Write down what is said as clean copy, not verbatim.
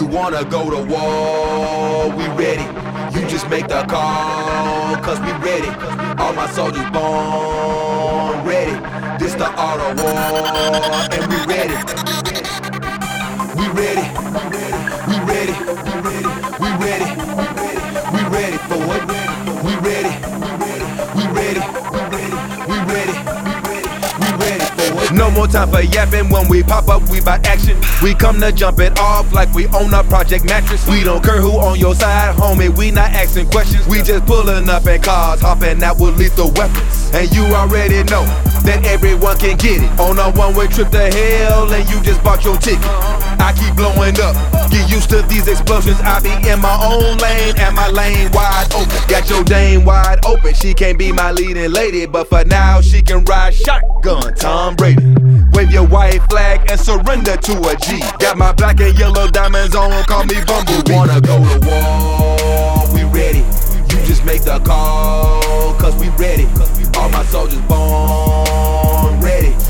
wanna go to war, we ready. You just make the call, cause we ready. All my soldiers born ready. This the art of war, and we ready. We ready. We ready. We ready. We ready for it. We ready. We ready. We ready. We ready for it. No more time for yapping. When we pop up, we bout action. We come to jump it off like we own a project mattress. We don't care who on your side, homie. We not asking questions. We just pulling up in cars, hopping out with lethal weapons. And you already know that everyone can get it. On a one-way trip to hell, and you just bought your ticket. I keep blowing up, get used to these explosions. I be in my own lane, and my lane wide open. Got your dame wide open. She can't be my leading lady, but for now she can ride shotgun Tom Brady. Wave your white flag and surrender to a G. Got my black and yellow diamonds on, call me Bumblebee. Wanna go to war, we ready. You just make the call, cause we ready. All my soldiers born ready.